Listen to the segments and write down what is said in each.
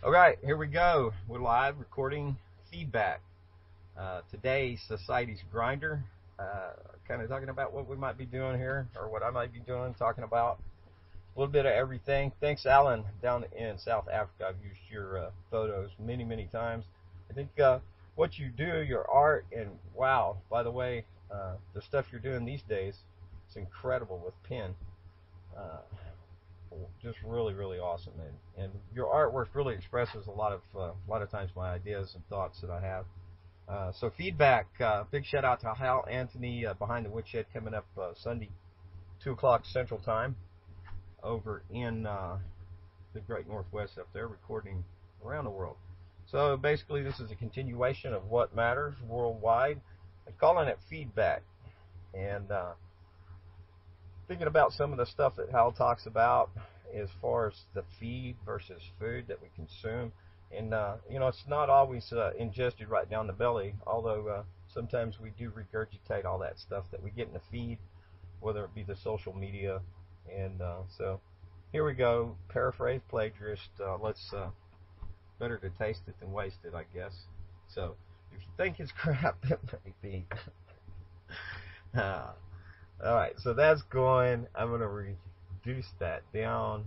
All right, here we go. We're live recording feedback. Today, Society's Grinder. Kind of talking about what we might be doing here, or what I might be doing, talking about a little bit of everything. Thanks, Alan, down in South Africa. I've used your photos many, many times. I think what you do, your art, and wow, by the way, the stuff you're doing these days, it's incredible with pen. Uh, just really, really awesome, and your artwork really expresses a lot of times my ideas and thoughts that I have. So feedback, big shout out to Hal Anthony behind the woodshed coming up Sunday, 2 o'clock Central Time, over in the Great Northwest up there, recording around the world. So basically, this is a continuation of What Matters Worldwide. I'm calling it feedback, and thinking about some of the stuff that Hal talks about as far as the feed versus food that we consume. And, it's not always ingested right down the belly, although sometimes we do regurgitate all that stuff that we get in the feed, whether it be the social media. And so here we go, paraphrase plagiarist. Let's better to taste it than waste it, I guess. So if you think it's crap, it may be. Alright, so that's going. I'm going to reduce that down.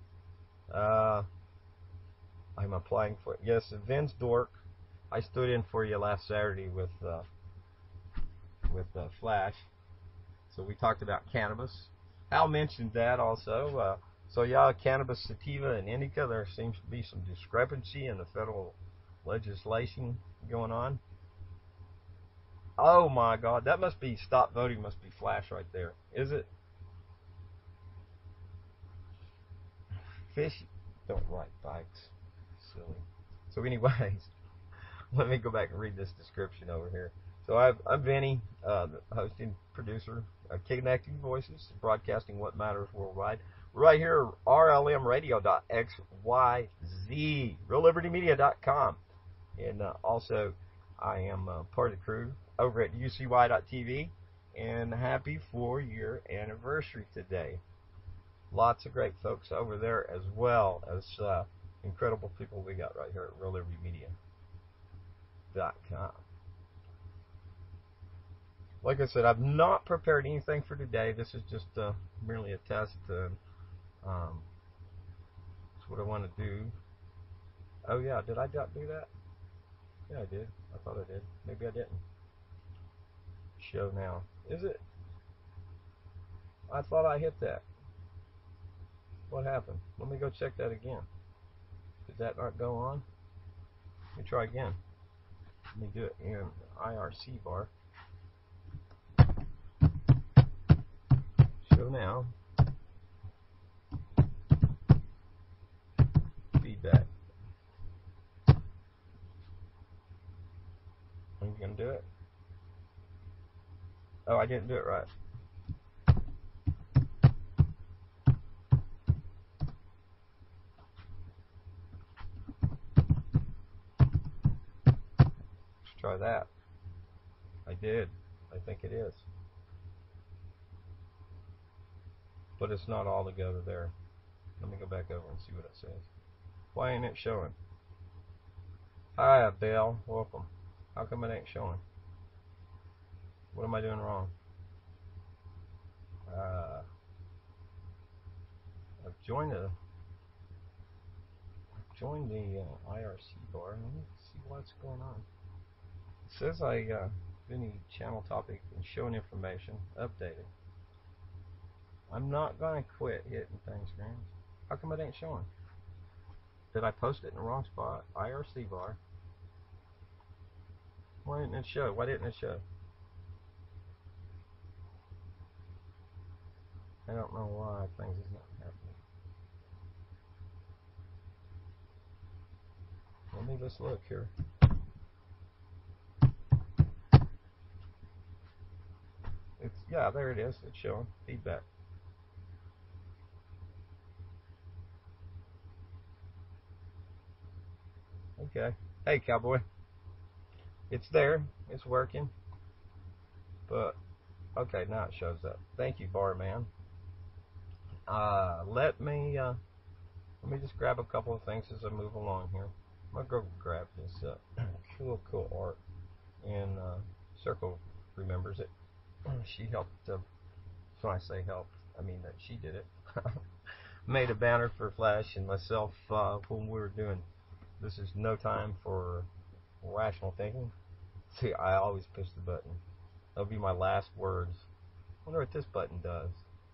I'm applying for it. Yes, Vince Dork. I stood in for you last Saturday with Flash. So we talked about cannabis. Al mentioned that also. So yeah, cannabis sativa and indica, there seems to be some discrepancy in the federal legislation going on. Oh my God, that must be stop voting, must be Flash right there. Is it? Fish don't ride bikes. Silly. So anyways, let me go back and read this description over here. So I'm Vinny, the hosting producer of Connecting Voices, broadcasting What Matters Worldwide. Right here, rlmradio.xyz, reallibertymedia.com. And also, I am part of the crew over at ucy.tv, and happy 4-year anniversary today. Lots of great folks over there, as well as incredible people we got right here at reallibertymedia.com. Like I said, I've not prepared anything for today. This is just merely a test. That's what I want to do. Oh yeah, did I not do that? Yeah, I did. I thought I did. Maybe I didn't. Show now. Is it? I thought I hit that. What happened? Let me go check that again. Did that not go on? Let me try again. Let me do it in IRC bar. Show now. Feedback. Are you going to do it? Oh, I didn't do it right. Let's try that. I did. I think it is. But it's not all together there. Let me go back over and see what it says. Why ain't it showing? Hi, Bill. Welcome. How come it ain't showing? What am I doing wrong? I've joined the IRC bar. Let me see what's going on. It says any channel topic and showing information updated. I'm not gonna quit hitting things, Grams. How come it ain't showing? Did I post it in the wrong spot? IRC bar. Why didn't it show? Why didn't it show? I don't know why things is not happening. Let's look here. Yeah, there it is. It's showing feedback. Okay. Hey, cowboy. It's there. It's working. But okay, now it shows up. Thank you, Barman. Let me Let me just grab a couple of things as I move along here. I'm gonna go grab this cool art, and Circle remembers it. She helped. So when I say helped, I mean that she did it. Made a banner for Flash and myself when we were doing This Is No Time for Rational Thinking. See, I always push the button. That'll be my last words. I wonder what this button does.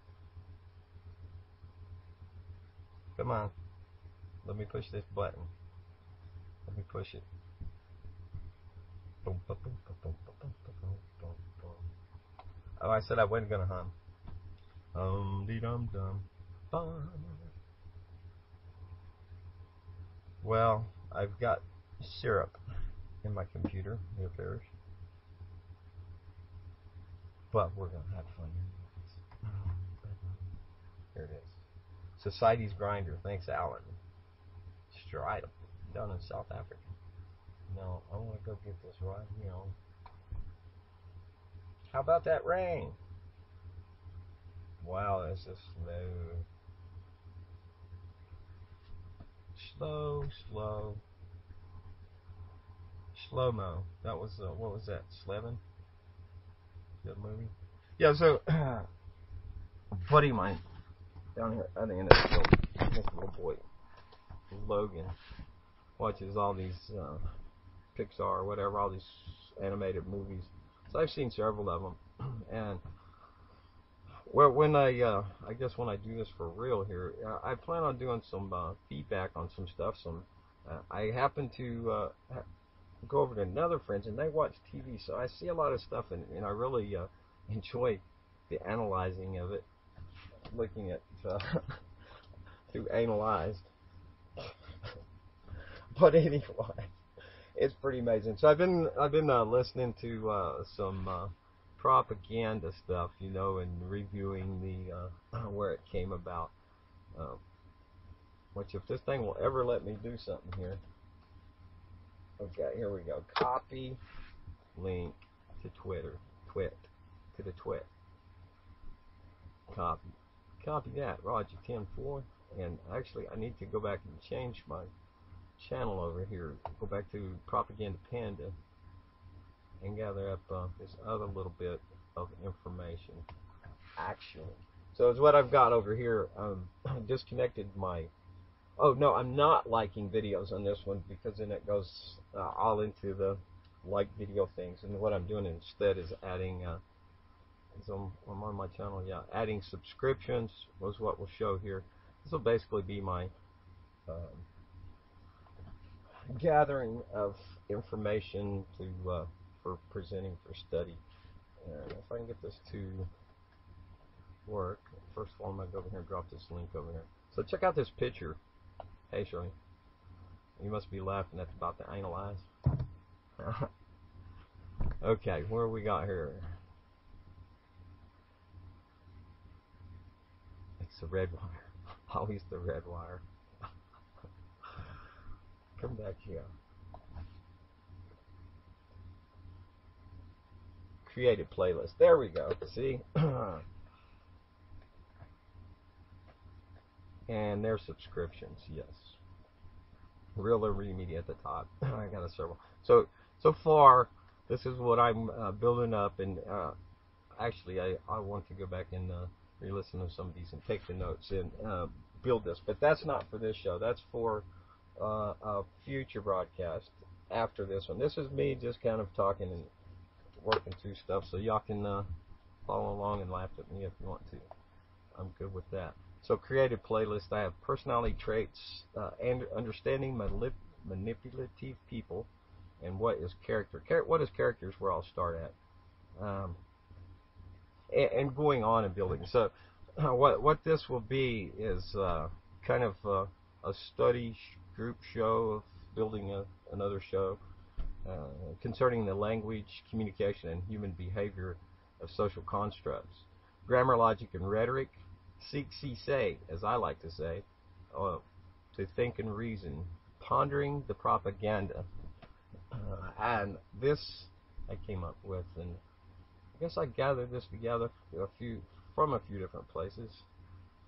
Come on. Let me push this button. Let me push it. Boom, boom, boom, boom, boom, boom, boom, boom, boom. Oh, I said I wasn't gonna hum. Dee dum dum. Bum. Well, I've got syrup in my computer, it appears. But we're gonna have fun. Here it is. Society's Grinder. Thanks, Alan. Stridham, down in South Africa. No, I want to go get this right here. How about that rain? Wow, this is slow. Slow-mo. That was, what was that, Slevin? Good movie? Yeah, so, a buddy of mine down here, I think this little boy, Logan, watches all these Pixar or whatever, all these animated movies. So I've seen several of them, and well, when I guess when I do this for real here, I plan on doing some feedback on some stuff. I happen to go over to another friends, and they watch TV, so I see a lot of stuff, and I really enjoy the analyzing of it, looking at through analyzed. But anyway, it's pretty amazing. So I've been listening to some propaganda stuff, you know, and reviewing the where it came about. Which, if this thing will ever let me do something here. Okay, here we go. Copy link to Twitter. To the twit. Copy that. Roger 10-4. And actually, I need to go back and change my channel over here. Go back to Propaganda Panda and gather up this other little bit of information. Actually, so it's what I've got over here. Disconnected my. Oh no, I'm not liking videos on this one because then it goes all into the like video things. And what I'm doing instead is adding. So I'm on my channel, yeah. Adding subscriptions was what we'll show here. This will basically be my gathering of information to for presenting for study. And if I can get this to work, first of all, I'm going to go over here and drop this link over here. So check out this picture. Hey, Shirley. You must be laughing at about the analyze. Okay, where we got here? It's the red wire. Always the red wire. Come back here. Created playlist. There we go. See? And their subscriptions, yes. Real Liberty Media at the top. I got a several. So far, this is what I'm building up, and actually, I want to go back and re-listen to some of these and take the notes and build this. But that's not for this show. That's for a future broadcast after this one. This is me just kind of talking and working through stuff, so y'all can follow along and laugh at me if you want to. I'm good with that. So creative playlist, I have personality traits and understanding manipulative people, and what is character. What is character is where I'll start at. And going on and building. So what this will be is kind of a study group show of building another show concerning the language, communication, and human behavior of social constructs. Grammar, logic, and rhetoric. Seek, see, say, as I like to say, to think and reason, pondering the propaganda. And this I came up with, and I guess I gathered this together from a few different places.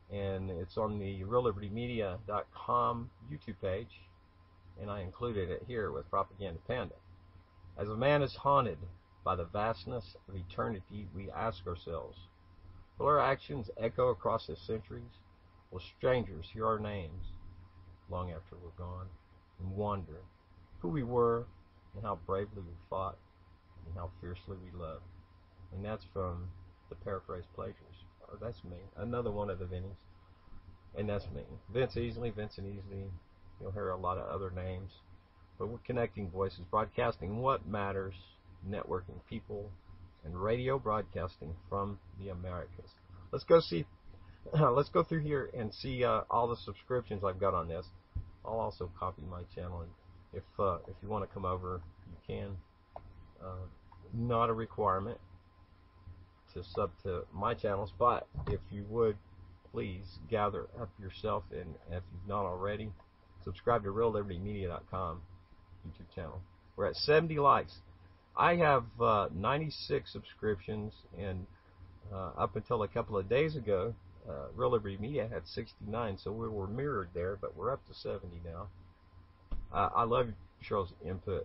and it's on the reallibertymedia.com YouTube page, and I included it here with Propaganda Panda. As a man is haunted by the vastness of eternity, we ask ourselves, will our actions echo across the centuries? Will strangers hear our names long after we're gone and wonder who we were and how bravely we fought and how fiercely we loved? And that's from the Paraphrase Pleasures. Oh, that's me. Another one of the Vinnies. And that's me. Vince Easley, Vincent Easley. You'll hear a lot of other names. But we're connecting voices, broadcasting what matters, networking people, and radio broadcasting from the Americas. Let's go through here and see all the subscriptions I've got on this. I'll also copy my channel, and if you want to come over, you can. Not a requirement to sub to my channels, but if you would, please gather up yourself, and if you've not already, subscribe to reallibertymedia.com YouTube channel. We're at 70 likes. I have 96 subscriptions, and up until a couple of days ago, Real Liberty Media had 69, so we were mirrored there, but we're up to 70 now. I love Cheryl's input.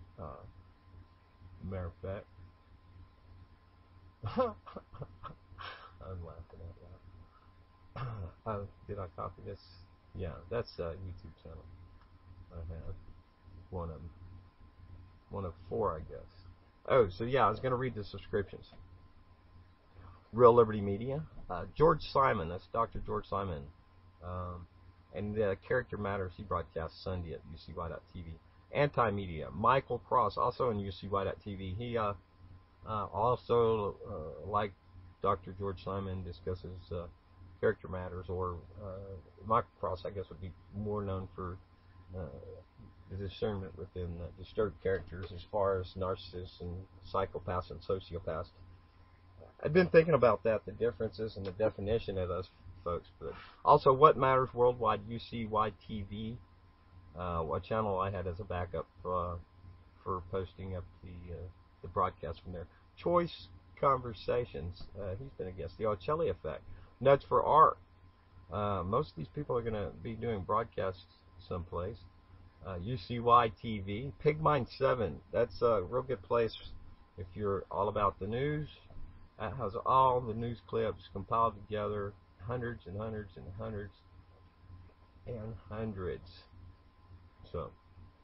Matter of fact, I'm laughing out loud. Did I copy this? Yeah, that's a YouTube channel. I have one of four, I guess. Oh, so yeah, I was going to read the subscriptions. Real Liberty Media, George Simon, that's Dr. George Simon, and Character Matters, he broadcasts Sunday at UCY.tv. Anti-Media, Michael Cross, also on UCY.tv. He also, like Dr. George Simon, discusses Character Matters, or Michael Cross, I guess, would be more known for the discernment within disturbed characters as far as narcissists and psychopaths and sociopaths. I've been thinking about that, the differences and the definition of those folks. But also, What Matters Worldwide, UCY.tv, what channel I had as a backup for posting up the broadcast from there. Choice Conversations, he's been a guest. The Ocelli Effect, Nuts for Art. Most of these people are going to be doing broadcasts someplace. UCY.tv, Pigmind 7, that's a real good place if you're all about the news. That has all the news clips compiled together, hundreds and hundreds and hundreds and hundreds. So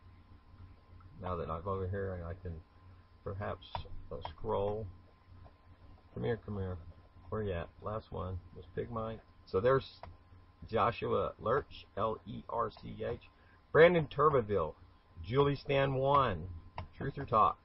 now that I'm over here, I can perhaps scroll. Come here. Where you at? Last one was Pigmind. So there's Joshua Lurch, L-E-R-C-H. Brandon Turbeville, Julie Stan 1, Truth or Talk,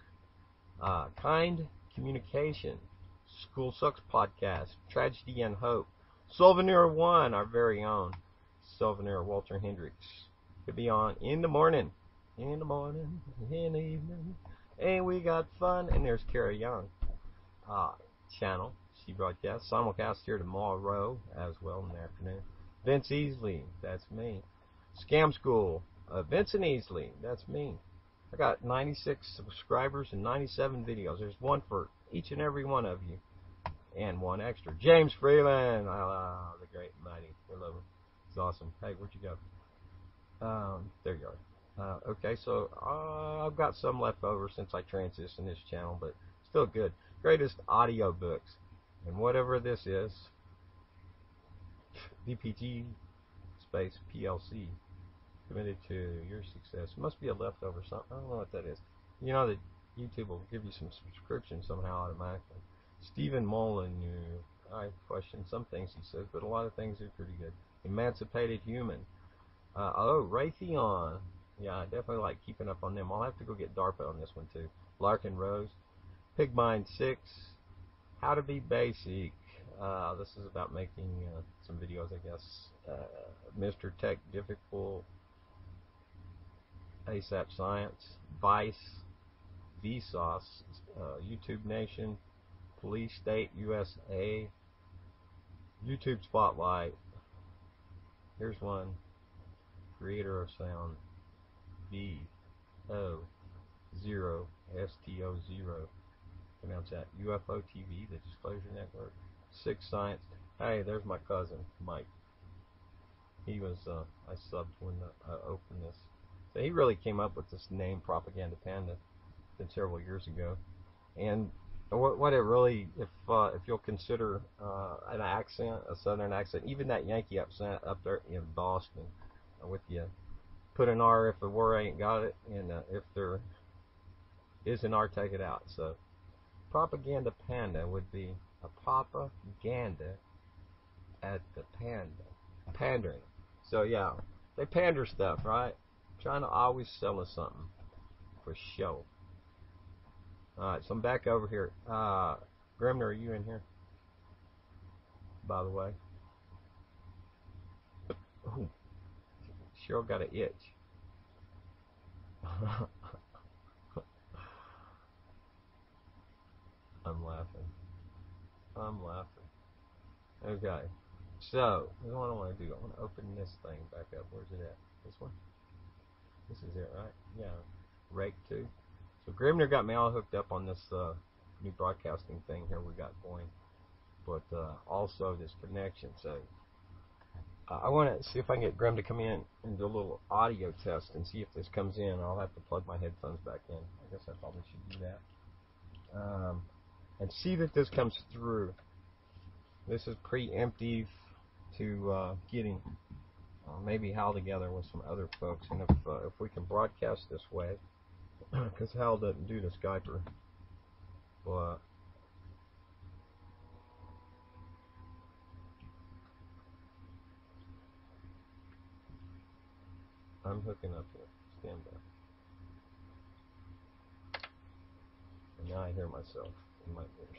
Kind Communication, School Sucks Podcast, Tragedy and Hope, Souvenir 1, our very own Souvenir Walter Hendricks. Could be on in the morning, in the evening, and we got fun. And there's Kara Young channel. She broadcasts simulcast here tomorrow as well in the afternoon. Vince Easley, that's me. Scam School, Vincent Easley, that's me. I got 96 subscribers and 97 videos. There's one for each and every one of you, and one extra. James Freeland, the great and mighty. We love him. He's awesome. Hey, where'd you go? There you are. Okay, so I've got some left over since I transitioned this channel, but still good. Greatest audio books, and whatever this is, VPG space PLC, committed to your success. It must be a leftover something. I don't know what that is. You know that YouTube will give you some subscriptions somehow automatically. Stephen Molyneux, I question some things he says, but a lot of things are pretty good. Emancipated Human. Raytheon. Yeah, I definitely like keeping up on them. I'll have to go get DARPA on this one too. Larkin Rose. Pigmind 6. How to Be Basic. This is about making some videos, I guess. Mr. Tech Difficult. ASAP Science. Vice. Vsauce. YouTube Nation. Police State USA. YouTube Spotlight. Here's one. Creator of Sound. VO0 STO0. Pronounce that. UFO TV, the Disclosure Network. Six Science. Hey, there's my cousin, Mike. He was, I subbed when I opened this. So he really came up with this name, Propaganda Panda, several years ago. And what it really, if you'll consider an accent, a southern accent, even that Yankee accent up there in Boston, with you put an R if the word ain't got it, and if there is an R, take it out. So Propaganda Panda would be a propaganda at the panda, pandering. So yeah, they pander stuff, right? Trying to always sell us something for show. Alright, so I'm back over here. Grimner, are you in here? By the way. Ooh, Cheryl got an itch. I'm laughing. Okay. So, what I want to do, I want to open this thing back up. Where's it at? This one? This is it, right? Yeah. Rake 2. So Grimner got me all hooked up on this new broadcasting thing here we got going, but also this connection. So I want to see if I can get Grim to come in and do a little audio test and see if this comes in. I'll have to plug my headphones back in. I guess I probably should do that. And see that this comes through. This is preemptive to getting maybe Hal together with some other folks, and if we can broadcast this way, because Hal doesn't do the Skyper, but I'm hooking up here. Stand by. And now I hear myself in my ears.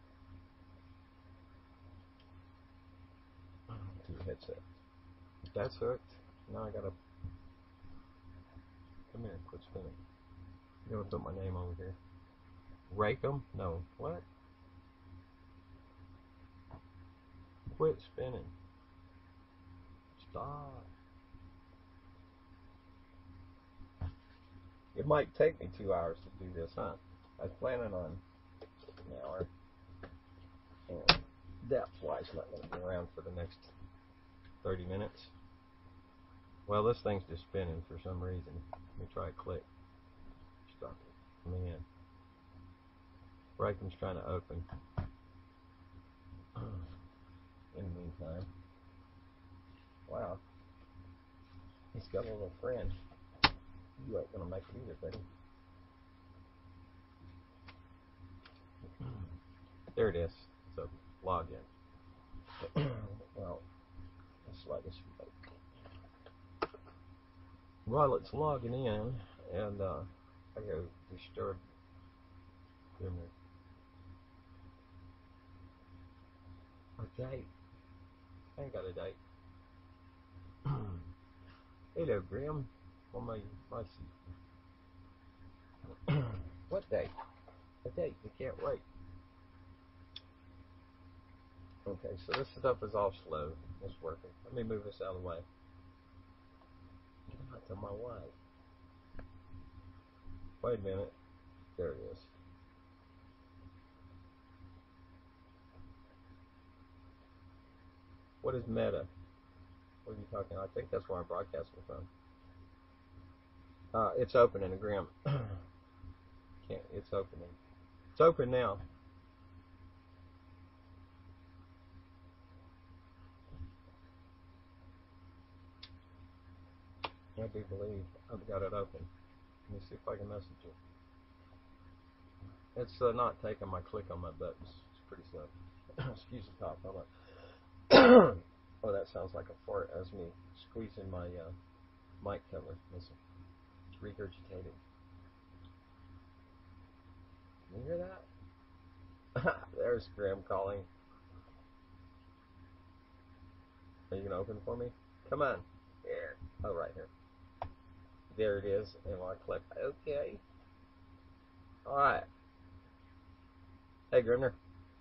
To the headset. That's hooked. Now I gotta come here. Quit spinning. You gotta put my name over here. Rake 'em? No. What? Quit spinning. Stop. It might take me 2 hours to do this, huh? I was planning on an hour. And that's why it's not going to be around for the next 30 minutes. Well, this thing's just spinning for some reason. Let me try a click. Stop it. Man. Rakeham's trying to open. In the meantime. Wow. He's got a little friend. You ain't going to make it either, buddy. There it is. So, log in. Well, let's slide this back. While it's logging in, and I go disturb Grimmer. A date. I ain't got a date. Hello, Grim. On my seat. What date? A date. You can't wait. Okay, so this stuff is all slow. It's working. Let me move this out of the way. Get out of my way. Wait a minute. There it is. What is Meta? What are you talking about? I think that's where I'm broadcasting from. It's opening, Grim. It's opening. It's open now. I do believe I've got it open. Let me see if I can message it. It's not taking my click on my buttons. It's pretty slow. Excuse the cough. Hold on. Oh, that sounds like a fart as me squeezing my mic cover. Listen. It's regurgitating. Can you hear that? There's Graham calling. Are you going to open for me? Come on. Here. Oh, right here. There it is. And I click OK. Alright. Hey, Grimner.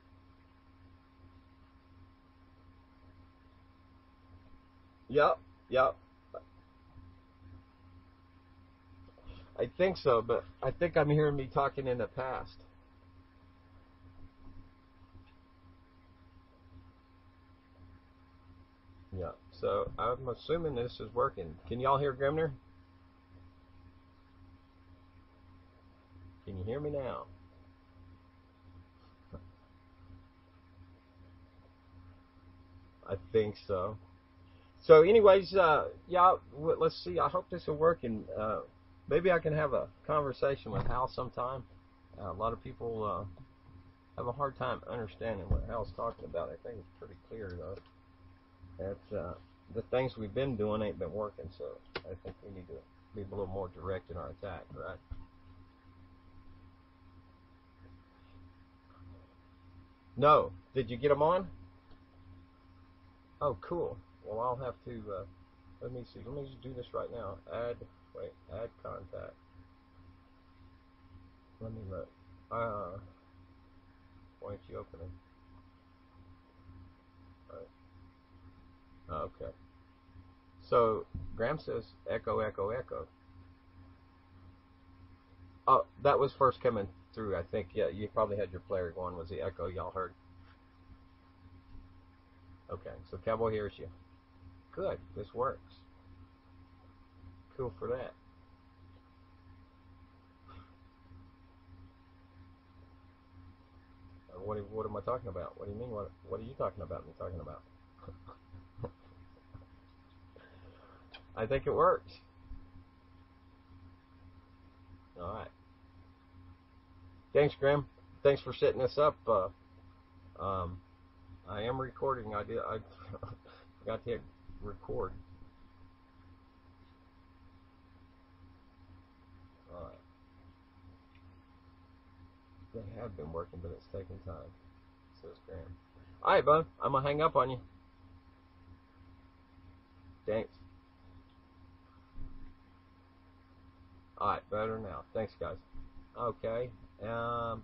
Yep. I think so, but I think I'm hearing me talking in the past. Yeah. So I'm assuming this is working. Can y'all hear Grimner? Can you hear me now? I think so. So anyways, yeah, let's see. I hope this will work, and maybe I can have a conversation with Hal sometime. A lot of people have a hard time understanding what Hal's talking about. I think it's pretty clear, though, that the things we've been doing ain't been working, so I think we need to be a little more direct in our attack, right? No. Did you get them on? Oh, cool. Well, I'll have to, let me see. Let me just do this right now. Add contact. Let me look. Why aren't you opening? Right. Okay. So, Graham says echo, echo, echo. Oh, that was first coming through, I think. Yeah, you probably had your player going. Was the echo y'all heard? Okay, so Cowboy hears you. Good, this works. Cool for that. What am I talking about? What do you mean? What are you talking about? Me talking about? I think it works. All right. Thanks, Graham. Thanks for setting this up. I am recording. I forgot to hit record. All right. They have been working, but it's taking time. Says Graham. All right, bud. I'm gonna hang up on you. Thanks. All right, better now. Thanks, guys. Okay. I'm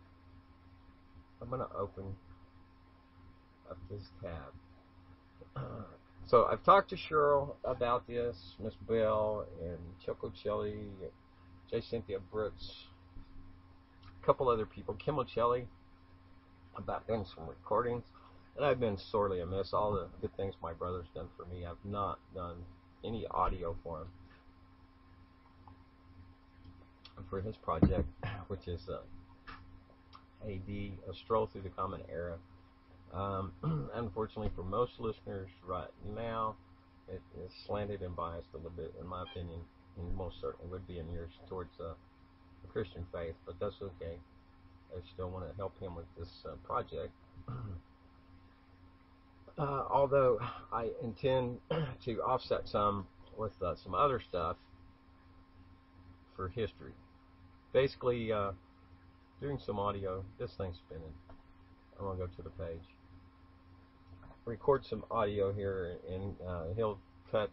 gonna open up this tab. So I've talked to Cheryl about this, Miss Bell and Choco Chili, J. Cynthia Brooks, a couple other people, Kimmelcelli, about doing some recordings, and I've been sorely amiss. All the good things my brother's done for me, I've not done any audio for him for his project, which is A Stroll Through the Common Era. Unfortunately for most listeners right now, it is slanted and biased a little bit, in my opinion, and most certainly would be in yours, towards the Christian faith, but that's okay. I still want to help him with this project. Although I intend to offset some with some other stuff for history. Basically, doing some audio. This thing's spinning. I'm going to go to the page. Record some audio here, and he'll cut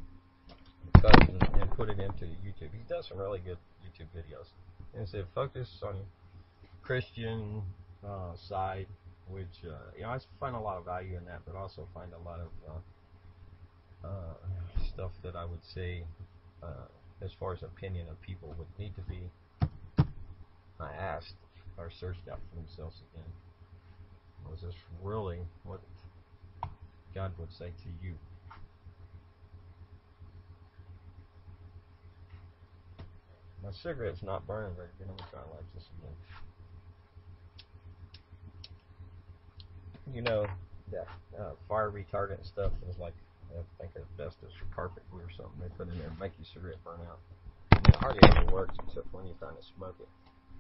and put it into YouTube. He does some really good YouTube videos. And so focus on Christian side, which I find a lot of value in that, but also find a lot of stuff that I would say, as far as opinion of people, would need to be asked or searched out for themselves again. Was this really what God would say to you? My cigarette's not burning very good. I'm going to try to light this again. You know, that fire retardant stuff is like, I think, asbestos or carpet glue or something they put in there to make your cigarette burn out. It hardly ever works except when you're trying to smoke it.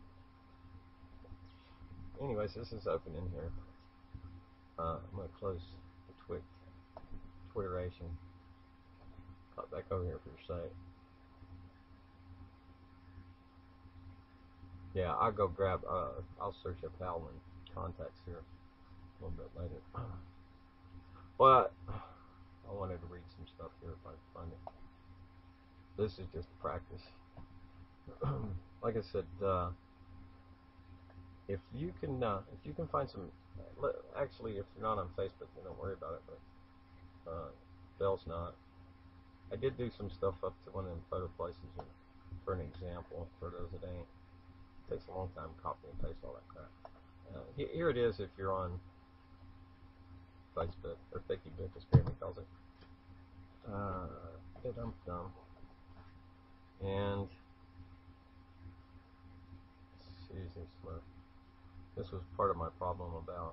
Anyways, this is open in here. I'm going to close the Twitteration. Pop back over here for your site. Yeah, I'll go grab, I'll search up Howland contacts here a little bit later. But I wanted to read some stuff here if I can find it. This is just practice. Like I said, if you can find some, actually, if you're not on Facebook, then don't worry about it. But Bell's not. I did do some stuff up to one of them photo places for an example for those that ain't. It takes a long time to copy and paste all that crap. Here it is if you're on Facebook, or Thicky Book as Grammy calls it. Dum-dum. And seriously slow. This was part of my problem about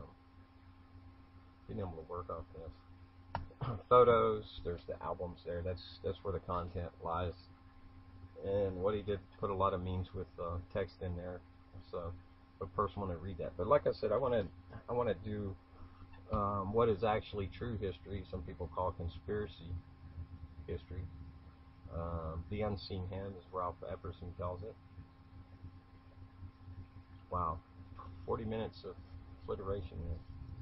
being able to work off this. Photos, there's the albums there. That's where the content lies. And what he did, put a lot of memes with text in there, so a person want to read that. But like I said, I want to do what is actually true history. Some people call conspiracy history. The unseen hand, as Ralph Epperson calls it. Wow, 40 minutes of alliteration there.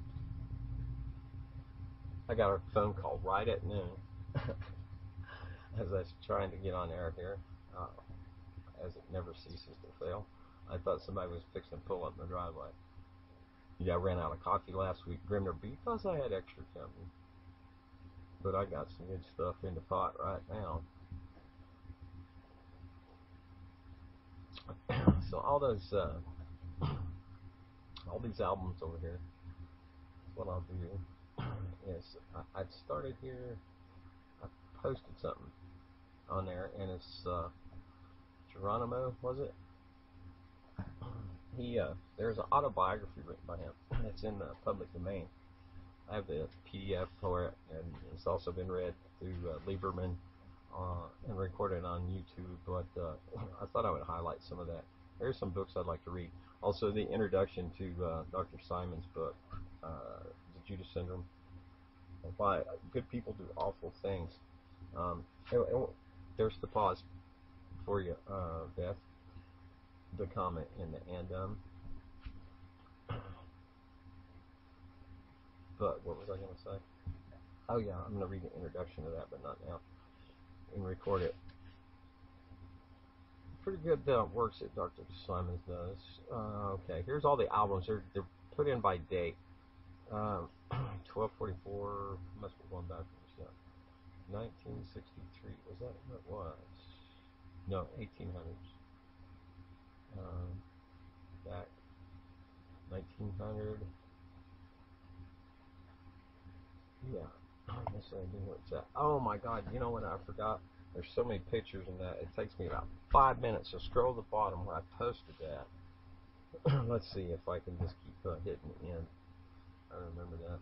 I got a phone call right at noon as I was trying to get on air here, as it never ceases to fail. I thought somebody was fixing to pull up in the driveway. Yeah, I ran out of coffee last week, Grimner, because I had extra company. But I got some good stuff in the pot right now. So all these albums over here, what I'll do is I started here. I posted something on there, and it's Geronimo, was it? There's an autobiography written by him. It's in the public domain. I have the PDF for it, and it's also been read through Lieberman and recorded on YouTube. But I thought I would highlight some of that. There's some books I'd like to read. Also, the introduction to Dr. Simon's book, The Judas Syndrome, Why Good People Do Awful Things. There's the pause for you, Beth. The comment in the end. But what was I going to say? Oh yeah, I'm going to read the introduction to that, but not now. And record it. Pretty good works that Dr. Simons does. Okay, here's all the albums. They're put in by date. 1244 must be going backwards. Yeah, 1963. Was that what it was? No, 1800s. Back 1900. Yeah. Yes, I do where it's at. Oh my God! You know what I forgot? There's so many pictures in that. It takes me about 5 minutes to scroll to the bottom where I posted that. Let's see if I can just keep hitting the end. I remember that.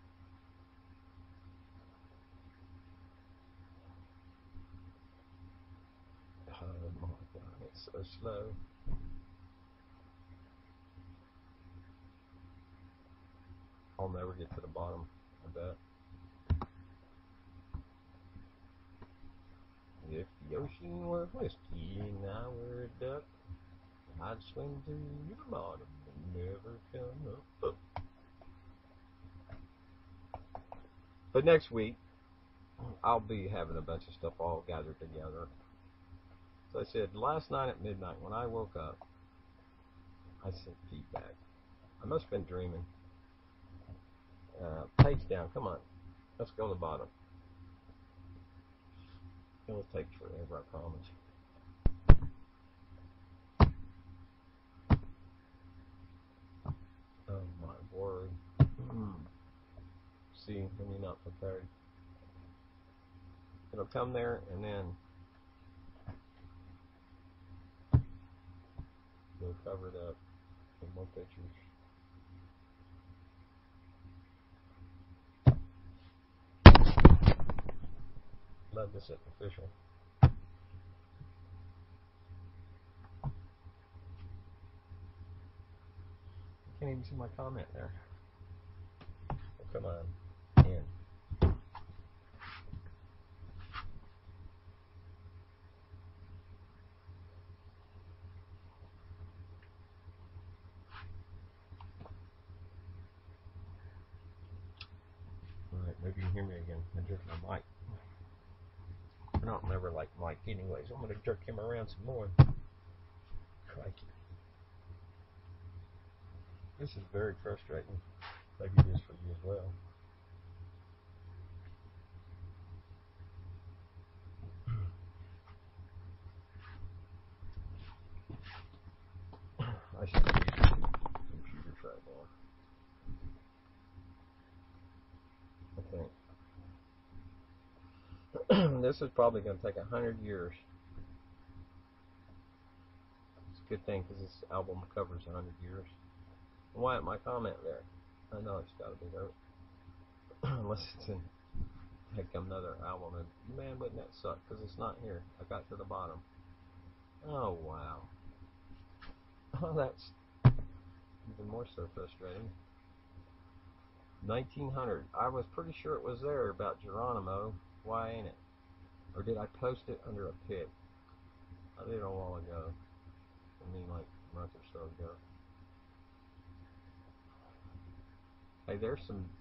Oh my God! It's so slow. I'll never get to the bottom. I bet. If the ocean were whiskey and I were a duck, I'd swim to the bottom and never come up. But next week, I'll be having a bunch of stuff all gathered together. So I said, last night at midnight when I woke up, I sent feedback. I must have been dreaming. Page down, come on. Let's go to the bottom. It'll take forever, I promise. Oh my word. See, when you're not prepared. It'll come there and then they'll cover it up with more pictures. Love this at official. Can't even see my comment there. Oh, come on. In. Alright, maybe you can hear me again. I jerked my mic. I don't remember like Mike anyways. I'm going to jerk him around some more. Crikey. This is very frustrating. Maybe it is for you as well. I should use computers right now. I think. This is probably going to take 100 years. It's a good thing because this album covers 100 years. Why isn't my comment there? I know it's got to be there. Unless it's in heck another album, and man, wouldn't that suck? Because it's not here. I got to the bottom. Oh wow. Oh, that's even more so frustrating. 1900. I was pretty sure it was there about Geronimo. Why ain't it? Or did I post it under a pic? I did it a while ago. I mean, like a month or so ago. Hey, there's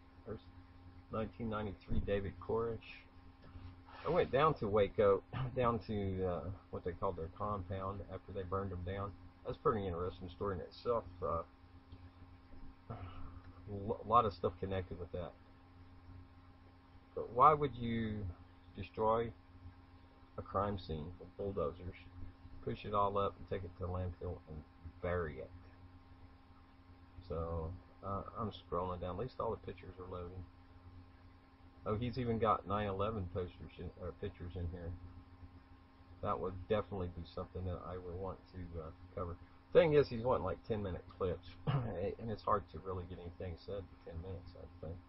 1993 David Koresh. I went down to Waco, down to what they called their compound after they burned them down. That's a pretty interesting story in itself. A lot of stuff connected with that. But why would you destroy a crime scene with bulldozers, push it all up and take it to the landfill and bury it? So I'm scrolling down. At least all the pictures are loading. Oh, he's even got 9/11 posters or pictures in here. That would definitely be something that I would want to cover. Thing is, he's wanting like 10-minute clips, and it's hard to really get anything said in 10 minutes, I think.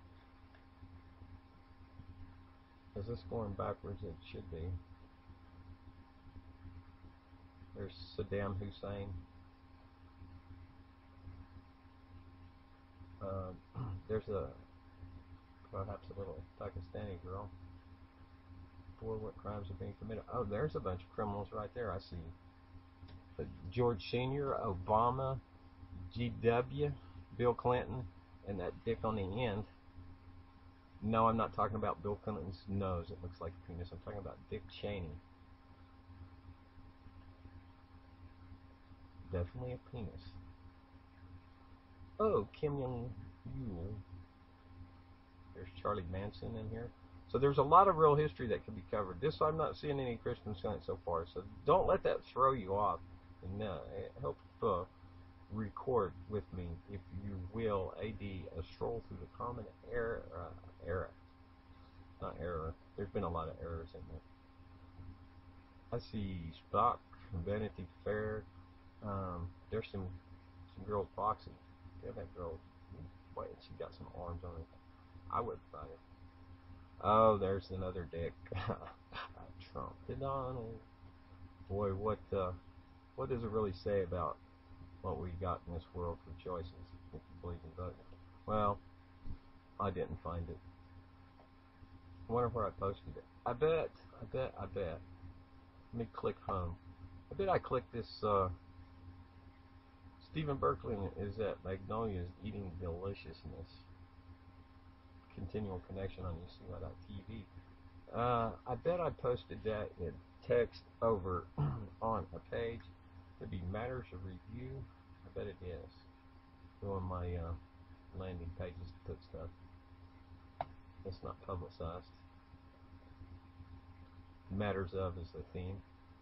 Is this going backwards? It should be. There's Saddam Hussein. There's perhaps a little Pakistani girl. For what crimes are being committed? Oh, there's a bunch of criminals right there. I see. George Sr., Obama, GW, Bill Clinton, and that dick on the end. No, I'm not talking about Bill Clinton's nose. It looks like a penis. I'm talking about Dick Cheney. Definitely a penis. Oh, Kim Jong-il. There's Charlie Manson in here. So there's a lot of real history that can be covered. This, I'm not seeing any Christian Science so far, so don't let that throw you off. And help record with me, if you will, AD, a stroll through the common era. Not error. There's been a lot of errors in there. I see Spock, Vanity Fair. There's some girls boxing. Yeah, that girl. Wait, she got some arms on it. I would buy it. Oh, there's another dick. Trump. Donald. Boy, what does it really say about what we got in this world for choices, if you believe in voting? Well, I didn't find it. I wonder where I posted it. I bet. Let me click home. I bet I clicked this, Stephen Berkeley is at Magnolia's Eating Deliciousness. Continual connection on UCY.TV. I bet I posted that in text over on a page. Could be Matters of Review. I bet it is. Go on my landing pages to put stuff. It's not publicized. Matters of is the theme.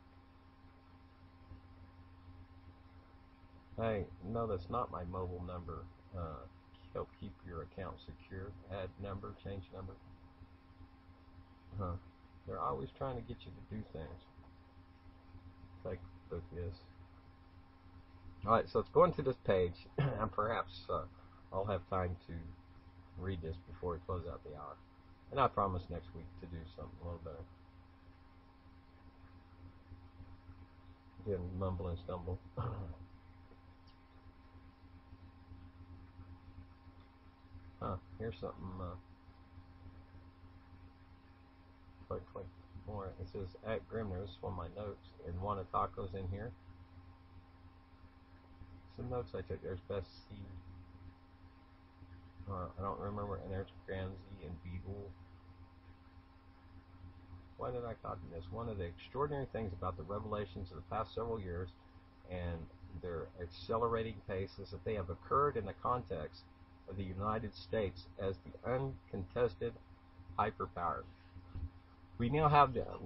Hey, no, that's not my mobile number. Help keep your account secure. Add number, change number. They're always trying to get you to do things. Facebook is. Alright, so let's go into this page, and perhaps I'll have time to read this before we close out the hour. And I promise next week to do something a little better. Again, mumble and stumble. Here's something quite more. It says at Grimner. This is one of my notes. And Wanna Tacos in here. Some notes I took. There's Best C. I don't remember. And there's Gramsci and Beetle. Why did I copy this? One of the extraordinary things about the revelations of the past several years and their accelerating pace is that they have occurred in the context of the United States as the uncontested hyperpower. We now have the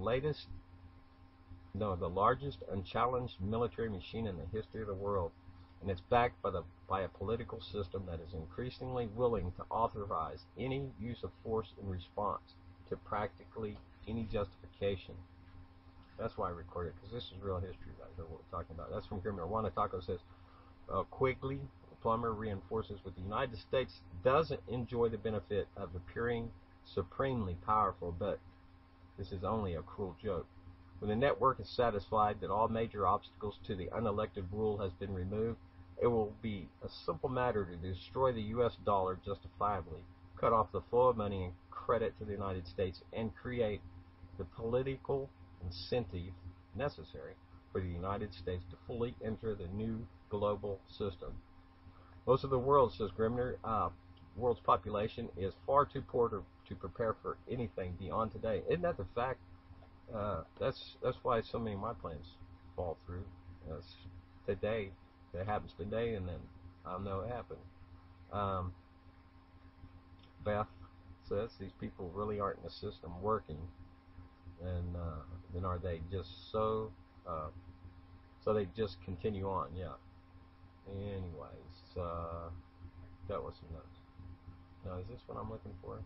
largest unchallenged military machine in the history of the world, and it's backed by a political system that is increasingly willing to authorize any use of force in response to practically any justification. That's why I recorded it, because this is real history right here, what we're talking about. That's from Criminal. Juana Taco says, Quigley, the plumber, reinforces with the United States doesn't enjoy the benefit of appearing supremely powerful, but this is only a cruel joke. When the network is satisfied that all major obstacles to the unelected rule has been removed, it will be a simple matter to destroy the U.S. dollar justifiably, cut off the flow of money and credit to the United States, and create the political incentive necessary for the United States to fully enter the new global system. Most of the world, says Grimner, world's population is far too poor to prepare for anything beyond today. Isn't that the fact? That's why so many of my plans fall through. Today, it happens today, and then I'll know it happened. Beth says these people really aren't in the system working, and then are they just so they just continue on? Yeah. Anyways, that was some notes. Now, is this what I'm looking for?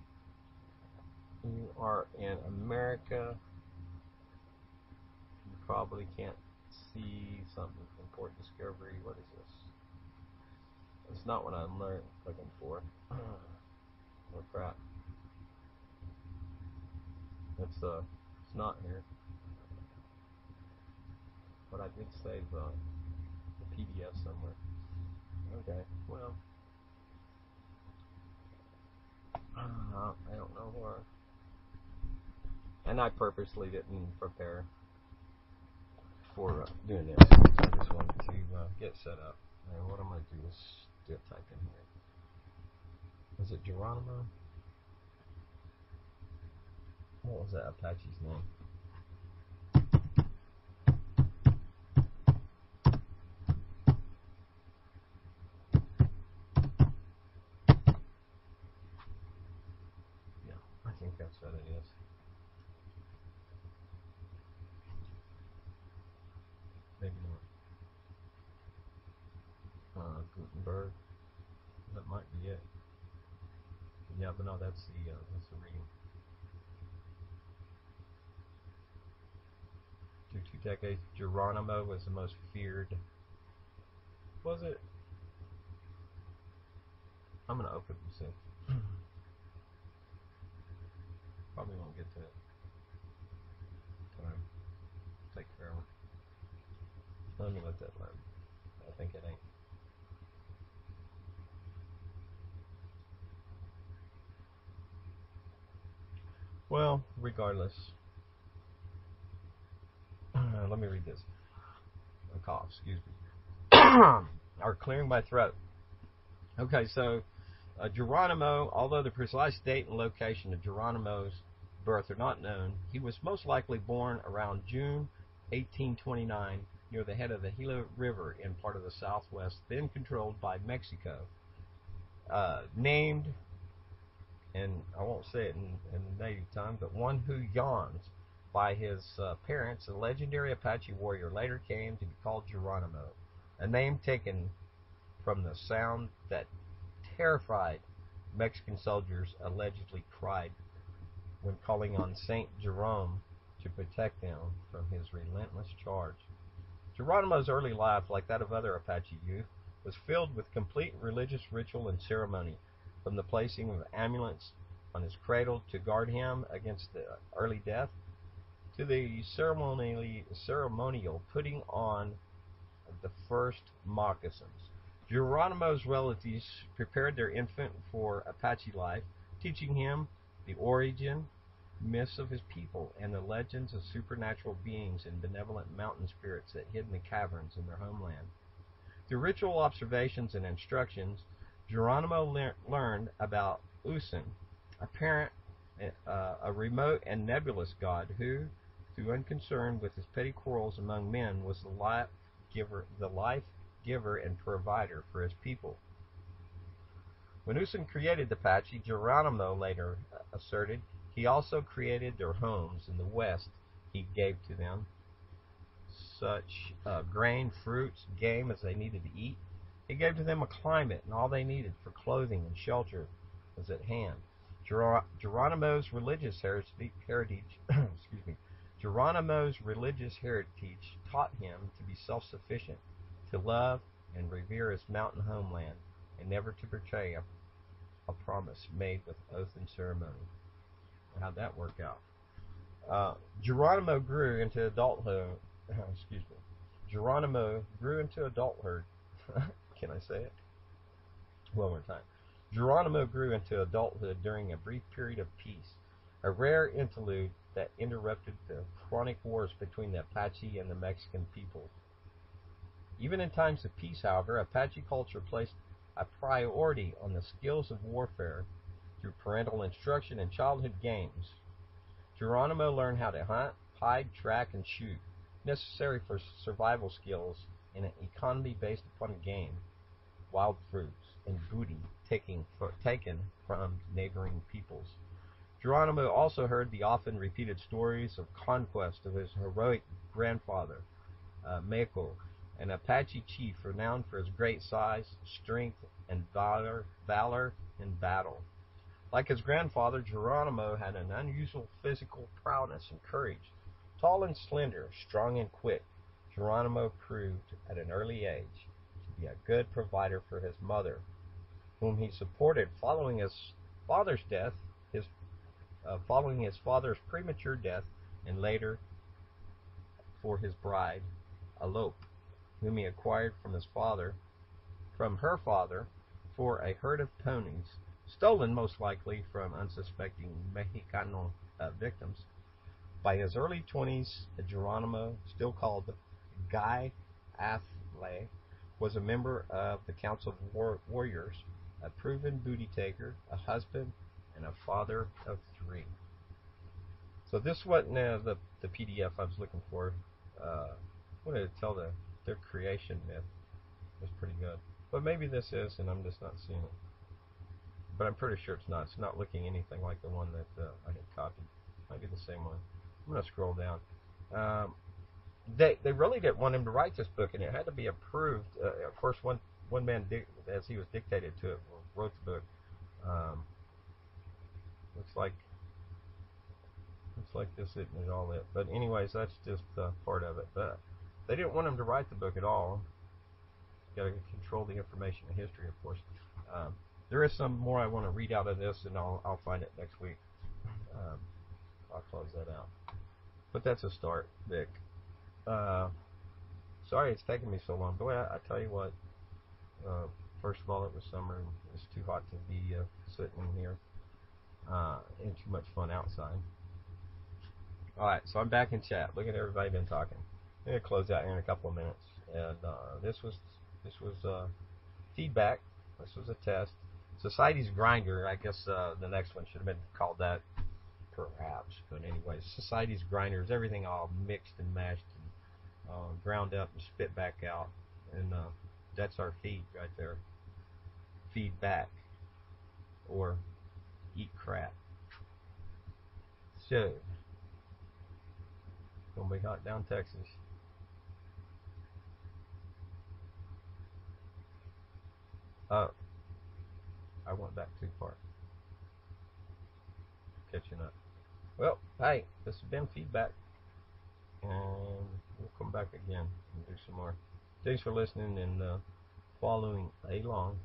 You are in America. You probably can't see something. Important discovery. What is this? It's not what I'm looking for. Oh crap. It's not here. But I did save the PDF somewhere. Okay, well, I don't know where. And I purposely didn't prepare for doing this. I just wanted to get set up. And what I'm going to do is type in here. Was it Geronimo? What was that Apache's name? Yeah, I think that's what it is. Maybe not. Gutenberg. That might be it. Yeah, but no, that's the reading. Through 2 decades, Geronimo was the most feared. Was it? I'm gonna open this in. Probably won't get to it. Take forever. Let me let that learn. I think it ain't. Well, regardless. Let me read this. A cough, excuse me. Or clearing my throat. Okay, so Geronimo, although the precise date and location of Geronimo's birth are not known, he was most likely born around June 1829 near the head of the Gila River in part of the Southwest, then controlled by Mexico. Named, and I won't say it in native tongue, but one who yawns, by his parents, a legendary Apache warrior, later came to be called Geronimo, a name taken from the sound that terrified Mexican soldiers allegedly cried when calling on Saint Jerome to protect them from his relentless charge. Geronimo's early life, like that of other Apache youth, was filled with complete religious ritual and ceremony, from the placing of amulets on his cradle to guard him against the early death, to the ceremonial putting on the first moccasins. Geronimo's relatives prepared their infant for Apache life, teaching him the origin, myths of his people, and the legends of supernatural beings and benevolent mountain spirits that hid in the caverns in their homeland. Through ritual observations and instructions, Geronimo learned about Usan, a remote and nebulous god who, through unconcern with his petty quarrels among men, was the life giver and provider for his people. When Usan created the Apache, Geronimo later asserted, he also created their homes in the West. He gave to them such grain, fruits, game as they needed to eat. He gave to them a climate, and all they needed for clothing and shelter was at hand. Geronimo's religious heritage excuse me, Geronimo's religious heritage taught him to be self-sufficient, to love and revere his mountain homeland, and never to betray a promise made with oath and ceremony. How'd that work out? Geronimo grew into adulthood. Excuse me. Geronimo grew into adulthood. Can I say it? One more time. Geronimo grew into adulthood during a brief period of peace, a rare interlude that interrupted the chronic wars between the Apache and the Mexican people. Even in times of peace, however, Apache culture placed a priority on the skills of warfare through parental instruction and childhood games. Geronimo learned how to hunt, hide, track, and shoot, necessary for survival skills in an economy based upon game, wild fruits, and booty taken from neighboring peoples. Geronimo also heard the often repeated stories of conquest of his heroic grandfather, Meco, an Apache chief renowned for his great size, strength, and valor in battle. Like his grandfather, Geronimo had an unusual physical prowess and courage. Tall and slender, strong and quick, Geronimo proved at an early age to be a good provider for his mother, whom he supported following his father's death, following his father's premature death, and later for his bride, Alope, whom he acquired from her father, for a herd of ponies, stolen most likely from unsuspecting Mexicano victims. By his early 20s, Geronimo, still called Guy Athle, was a member of the Council of Warriors, a proven booty taker, a husband, and a father of 3. So this wasn't the PDF I was looking for. I wanted to tell their creation myth. It was pretty good. But maybe this is, and I'm just not seeing it. But I'm pretty sure it's not. It's not looking anything like the one that I had copied. Might be the same one. I'm going to scroll down. They really didn't want him to write this book, and it had to be approved. Of course, one man, as he was dictated to it, wrote the book. Looks like this isn't all it. But anyways, that's just part of it. But they didn't want him to write the book at all. Got to control the information and history, of course. There is some more I want to read out of this, and I'll find it next week. I'll close that out. But that's a start, Vic. Sorry it's taking me so long. Boy, I tell you what. First of all, it was summer, and it's too hot to be sitting in here. And too much fun outside. Alright, so I'm back in chat. Look at everybody been talking. I'm going to close out here in a couple of minutes. And this was feedback. This was a test. Society's Grinder. I guess the next one should have been called that, perhaps. But anyways, Society's Grinder is everything all mixed and mashed and ground up and spit back out. And that's our feed right there. Feedback. Or eat crap. So, gonna be hot down Texas. Oh, I went back too far. Catching up. Well, hey, this has been feedback, and we'll come back again and do some more. Thanks for listening and following along.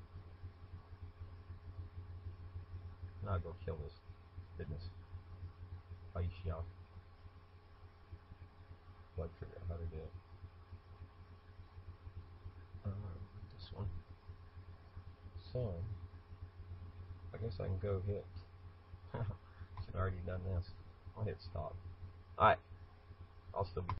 Now I'll go kill this business. Bye, y'all. I'll figure out how to do it. This one. So, I guess I can go hit. Should have already done this. I'll hit stop. Alright. I'll still be